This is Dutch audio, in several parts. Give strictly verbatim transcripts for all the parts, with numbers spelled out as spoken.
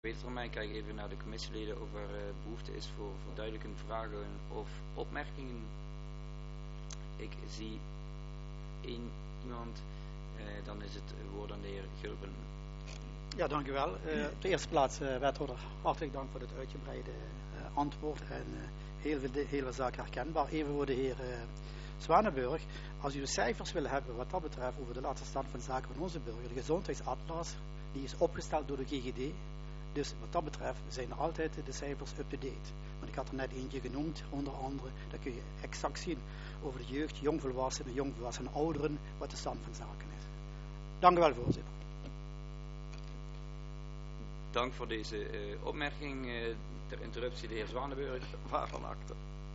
tweede termijn kijk ik even naar de commissieleden of er uh, behoefte is voor verduidelijkende vragen of opmerkingen. Ik zie één iemand, uh, dan is het woord aan de heer Gulpen. Ja, dank u wel. Uh, op de eerste plaats, uh, wethouder, hartelijk dank voor het uitgebreide uh, antwoord en uh, heel, veel, heel veel zaken herkenbaar. Even voor de heer uh, Zwanenburg. Als u de cijfers wil hebben wat dat betreft over de laatste stand van zaken van onze burger, de gezondheidsatlas, die is opgesteld door de G G D. Dus wat dat betreft zijn er altijd de cijfers up-to-date. Want ik had er net eentje genoemd, onder andere, daar kun je exact zien over de jeugd, jongvolwassenen, jongvolwassenen, ouderen, wat de stand van zaken is. Dank u wel, voorzitter. Dank voor deze uh, opmerking. Uh, ter interruptie de heer Zwanenburg. Waarvan akte.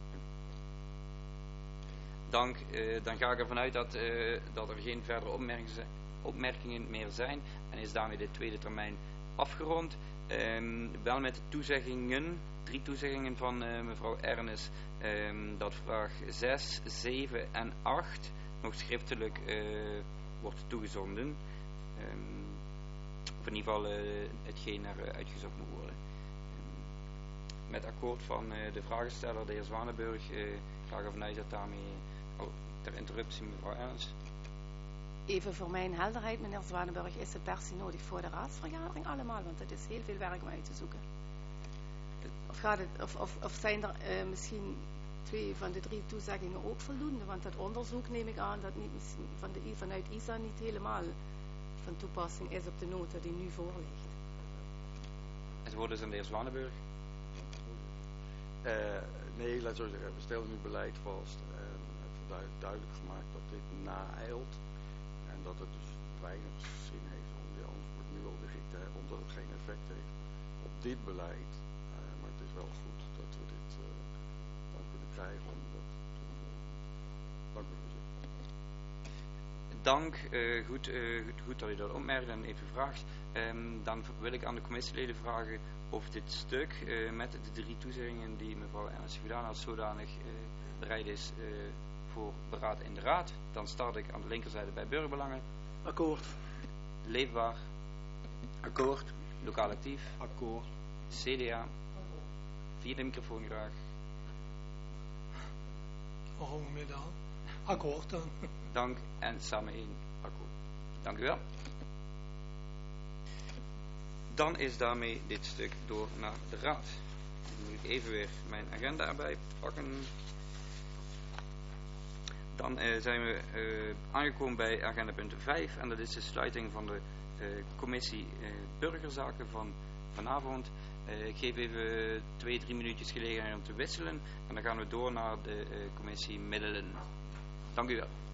Dank. Uh, dan ga ik ervan uit dat, uh, dat er geen verdere opmerkingen, opmerkingen meer zijn. En is daarmee de tweede termijn afgerond. Um, wel met de toezeggingen, drie toezeggingen van uh, mevrouw Ernest, um, dat vraag zes, zeven en acht nog schriftelijk uh, wordt toegezonden. Um, of in ieder geval uh, hetgeen er uh, uitgezocht moet worden. Um, met akkoord van uh, de vragensteller, de heer Zwanenburg, uh, ga ik ervan uit dat daarmee, oh, ter interruptie mevrouw Ernst. Even voor mijn helderheid, meneer Zwanenburg, is het per se nodig voor de raadsvergadering allemaal, want het is heel veel werk om uit te zoeken. Of, gaat het, of, of, of zijn er uh, misschien twee van de drie toezeggingen ook voldoende? Want dat onderzoek neem ik aan dat niet misschien van de, vanuit I S A niet helemaal van toepassing is op de nota die nu voor ligt. Het woord is aan de heer Zwanenburg. Uh, nee, laat zo zeggen, we stellen nu beleid vast en het wordt duidelijk gemaakt dat dit naeilt. En dat het dus weinig zin heeft om die antwoord nu al direct te hebben, omdat het geen effect heeft op dit beleid. Uh, maar het is wel goed dat we dit uh, dan kunnen krijgen om dat te doen. Dank u wel. Dank, uh, goed, uh, goed, goed dat u dat opmerkt en even vraagt. Um, dan wil ik aan de commissieleden vragen of dit stuk uh, met de drie toezeggingen die mevrouw Ernst gedaan had zodanig uh, bereid is uh, voor beraad in de raad. Dan start ik aan de linkerzijde bij burgerbelangen. Akkoord. Leefbaar. Akkoord. Lokaal actief. Akkoord. C D A. Via de microfoon graag. Waarom meer dan? Akkoord dan. Dank en samen één akkoord. Dank u wel. Dan is daarmee dit stuk door naar de raad. Dan moet ik even weer mijn agenda erbij pakken. Dan uh, zijn we uh, aangekomen bij agenda punt vijf en dat is de sluiting van de uh, commissie uh, burgerzaken van vanavond. Uh, ik geef even twee, drie minuutjes gelegenheid om te wisselen en dan gaan we door naar de uh, commissie middelen. Dank u wel.